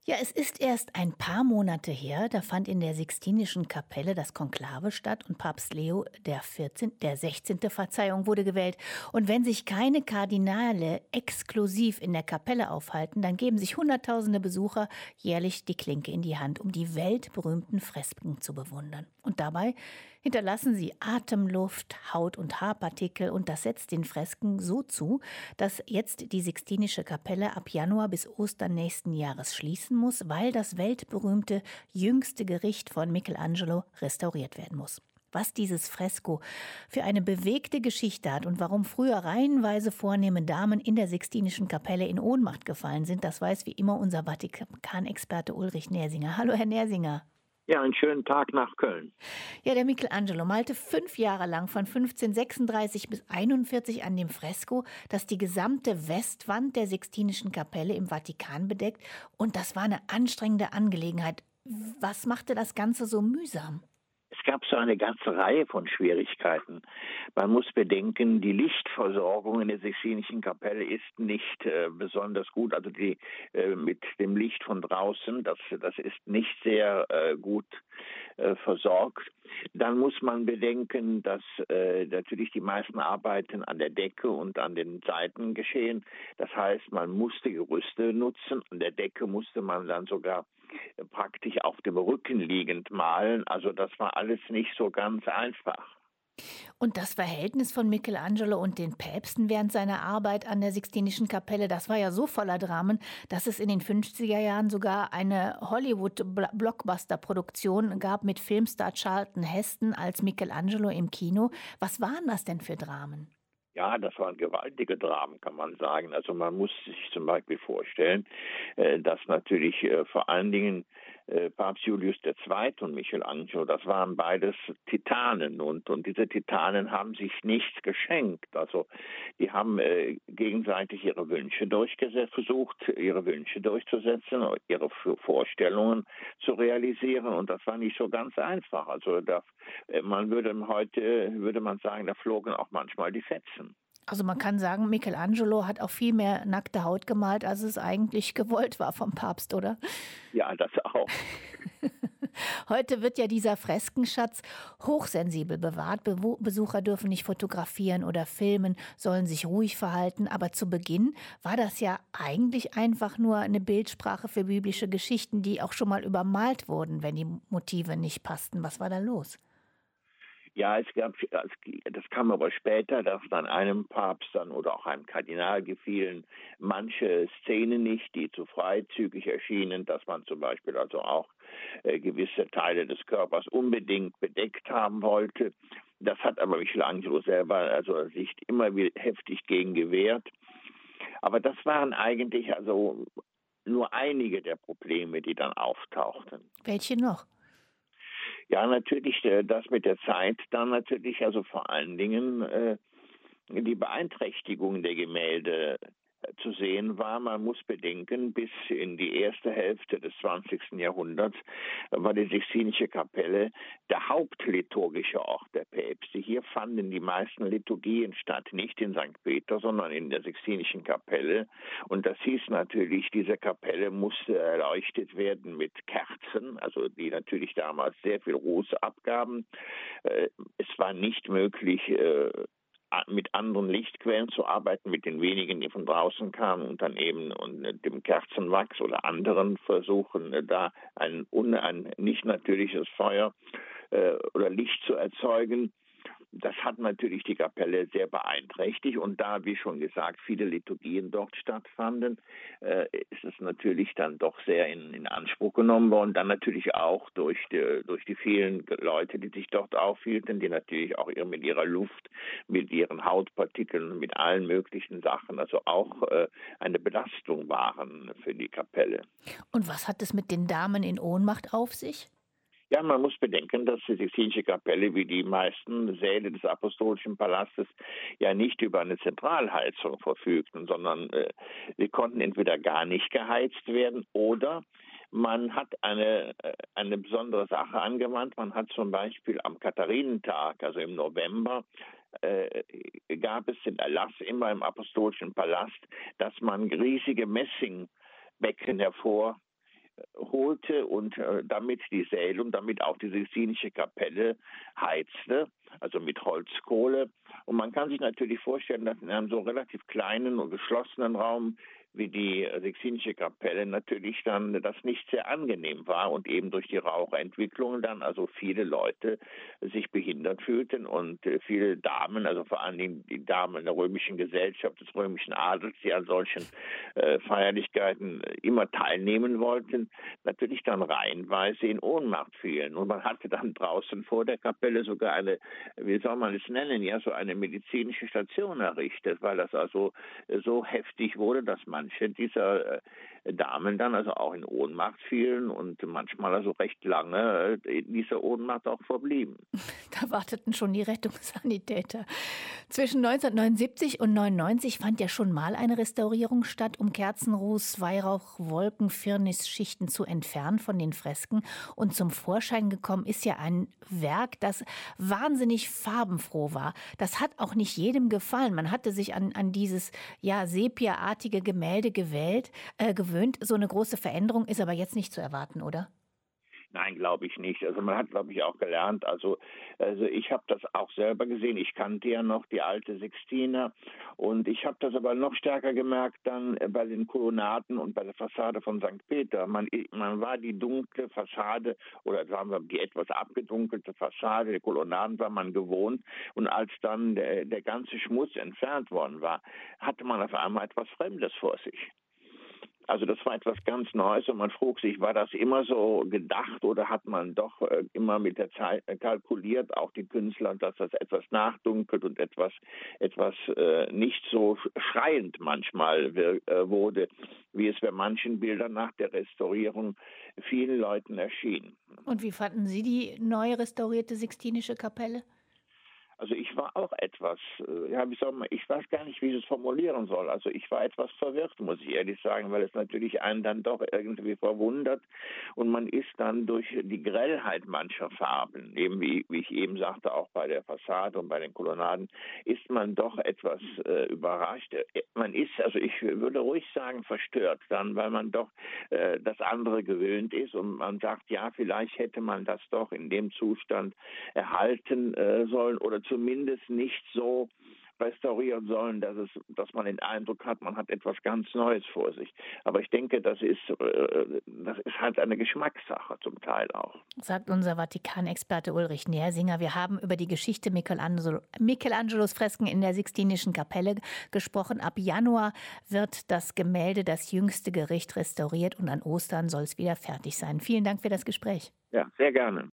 Ja, es ist erst ein paar Monate her, da fand in der Sixtinischen Kapelle das Konklave statt und Papst Leo der 16., Verzeihung, wurde gewählt. Und wenn sich keine Kardinale exklusiv in der Kapelle aufhalten, dann geben sich Hunderttausende Besucher jährlich die Klinke in die Hand, um die weltberühmten Fresken zu bewundern. Und dabei hinterlassen sie Atemluft, Haut- und Haarpartikel und das setzt den Fresken so zu, dass jetzt die Sixtinische Kapelle ab Januar bis Ostern nächsten Jahres schließen muss, weil das weltberühmte jüngste Gericht von Michelangelo restauriert werden muss. Was dieses Fresko für eine bewegte Geschichte hat und warum früher reihenweise vornehme Damen in der Sixtinischen Kapelle in Ohnmacht gefallen sind, das weiß wie immer unser Vatikan-Experte Ulrich Nersinger. Hallo, Herr Nersinger. Ja, einen schönen Tag nach Köln. Ja, der Michelangelo malte 5 Jahre lang von 1536 bis 41 an dem Fresko, das die gesamte Westwand der Sixtinischen Kapelle im Vatikan bedeckt. Und das war eine anstrengende Angelegenheit. Was machte das Ganze so mühsam? Es gab so eine ganze Reihe von Schwierigkeiten. Man muss bedenken, die Lichtversorgung in der Sixtinischen Kapelle ist nicht besonders gut. Also die mit dem Licht von draußen, das ist nicht sehr gut versorgt. Dann muss man bedenken, dass natürlich die meisten Arbeiten an der Decke und an den Seiten geschehen. Das heißt, man musste Gerüste nutzen. An der Decke musste man dann sogar praktisch auf dem Rücken liegend malen. Also das war alles nicht so ganz einfach. Und das Verhältnis von Michelangelo und den Päpsten während seiner Arbeit an der Sixtinischen Kapelle, das war ja so voller Dramen, dass es in den 50er Jahren sogar eine Hollywood-Blockbuster-Produktion gab mit Filmstar Charlton Heston als Michelangelo im Kino. Was waren das denn für Dramen? Ja, das waren gewaltige Dramen, kann man sagen. Also man muss sich zum Beispiel vorstellen, dass natürlich vor allen Dingen Papst Julius II. Und Michelangelo, das waren beides Titanen und diese Titanen haben sich nichts geschenkt. Also die haben gegenseitig ihre Wünsche versucht, ihre Wünsche durchzusetzen, ihre Vorstellungen zu realisieren und das war nicht so ganz einfach. Also würde man sagen, da flogen auch manchmal die Fetzen. Also man kann sagen, Michelangelo hat auch viel mehr nackte Haut gemalt, als es eigentlich gewollt war vom Papst, oder? Ja, das auch. Heute wird ja dieser Freskenschatz hochsensibel bewahrt. Besucher dürfen nicht fotografieren oder filmen, sollen sich ruhig verhalten. Aber zu Beginn war das ja eigentlich einfach nur eine Bildsprache für biblische Geschichten, die auch schon mal übermalt wurden, wenn die Motive nicht passten. Was war da los? Ja, das kam aber später, dass dann einem Papst dann oder auch einem Kardinal gefielen manche Szenen nicht, die zu freizügig erschienen, dass man zum Beispiel also auch gewisse Teile des Körpers unbedingt bedeckt haben wollte. Das hat aber Michelangelo selber also sich immer wieder heftig gegen gewehrt. Aber das waren eigentlich also nur einige der Probleme, die dann auftauchten. Welche noch? Ja, natürlich, das mit der Zeit dann natürlich, also vor allen Dingen die Beeinträchtigung der Gemälde zu sehen war. Man muss bedenken, bis in die erste Hälfte des 20. Jahrhunderts war die Sixtinische Kapelle der hauptliturgische Ort der Päpste. Hier fanden die meisten Liturgien statt, nicht in St. Peter, sondern in der Sixtinischen Kapelle. Und das hieß natürlich, diese Kapelle musste erleuchtet werden mit Kerzen, also die natürlich damals sehr viel Ruß abgaben. Es war nicht möglich, mit anderen Lichtquellen zu arbeiten, mit den wenigen, die von draußen kamen und dann eben und dem Kerzenwachs oder anderen Versuchen, da ein nicht natürliches Feuer oder Licht zu erzeugen. Das hat natürlich die Kapelle sehr beeinträchtigt und da, wie schon gesagt, viele Liturgien dort stattfanden, ist es natürlich dann doch sehr in Anspruch genommen worden. Dann natürlich auch durch die vielen Leute, die sich dort aufhielten, die natürlich auch mit ihrer Luft, mit ihren Hautpartikeln, mit allen möglichen Sachen, also auch eine Belastung waren für die Kapelle. Und was hat es mit den Damen in Ohnmacht auf sich? Ja, man muss bedenken, dass die Sixtinische Kapelle wie die meisten Säle des Apostolischen Palastes ja nicht über eine Zentralheizung verfügten, sondern sie konnten entweder gar nicht geheizt werden oder man hat eine besondere Sache angewandt. Man hat zum Beispiel am Katharinentag, also im November, gab es den Erlass immer im Apostolischen Palast, dass man riesige Messingbecken holte und damit die Säle und damit auch die Sixtinische Kapelle heizte, also mit Holzkohle. Und man kann sich natürlich vorstellen, dass in einem so relativ kleinen und geschlossenen Raum wie die Sixtinische Kapelle natürlich dann das nicht sehr angenehm war und eben durch die Rauchentwicklung dann also viele Leute sich behindert fühlten und viele Damen, also vor allen Dingen die Damen der römischen Gesellschaft, des römischen Adels, die an solchen Feierlichkeiten immer teilnehmen wollten, natürlich dann reihenweise in Ohnmacht fielen. Und man hatte dann draußen vor der Kapelle sogar eine, wie soll man es nennen, ja, so eine medizinische Station errichtet, weil das also so heftig wurde, dass manche dieser Damen dann also auch in Ohnmacht fielen und manchmal also recht lange in dieser Ohnmacht auch verblieben. Da warteten schon die Rettungssanitäter. Zwischen 1979 und 99 fand ja schon mal eine Restaurierung statt, um Kerzenruß, Weihrauch, Wolken, Firnisschichten zu entfernen von den Fresken. Und zum Vorschein gekommen ist ja ein Werk, das wahnsinnig farbenfroh war. Das hat auch nicht jedem gefallen. Man hatte sich an dieses ja sepiaartige Gemälde gewöhnt. So eine große Veränderung ist aber jetzt nicht zu erwarten, oder? Nein, glaube ich nicht. Also man hat, glaube ich, auch gelernt. Also ich habe das auch selber gesehen. Ich kannte ja noch die alte Sixtina und ich habe das aber noch stärker gemerkt dann bei den Kolonnaden und bei der Fassade von St. Peter. Man war die dunkle Fassade oder sagen wir die etwas abgedunkelte Fassade der Kolonnaden war man gewohnt und als dann der ganze Schmutz entfernt worden war, hatte man auf einmal etwas Fremdes vor sich. Also das war etwas ganz Neues und man frug sich, war das immer so gedacht oder hat man doch immer mit der Zeit kalkuliert, auch die Künstler, dass das etwas nachdunkelt und etwas nicht so schreiend manchmal wurde, wie es bei manchen Bildern nach der Restaurierung vielen Leuten erschien. Und wie fanden Sie die neu restaurierte Sixtinische Kapelle? Also ich war auch etwas, ja, wie soll man, ich weiß gar nicht, wie ich es formulieren soll. Also ich war etwas verwirrt, muss ich ehrlich sagen, weil es natürlich einen dann doch irgendwie verwundert und man ist dann durch die Grellheit mancher Farben, eben wie ich eben sagte, auch bei der Fassade und bei den Kolonnaden, ist man doch etwas überrascht. Man ist, also ich würde ruhig sagen, verstört dann, weil man doch das andere gewöhnt ist und man sagt, ja, vielleicht hätte man das doch in dem Zustand erhalten sollen oder zumindest nicht so restaurieren sollen, dass man den Eindruck hat, man hat etwas ganz Neues vor sich. Aber ich denke, das ist halt eine Geschmackssache zum Teil auch. Sagt unser Vatikanexperte Ulrich Nersinger. Wir haben über die Geschichte Michelangelos Fresken in der Sixtinischen Kapelle gesprochen. Ab Januar wird das Gemälde Das jüngste Gericht restauriert und an Ostern soll es wieder fertig sein. Vielen Dank für das Gespräch. Ja, sehr gerne.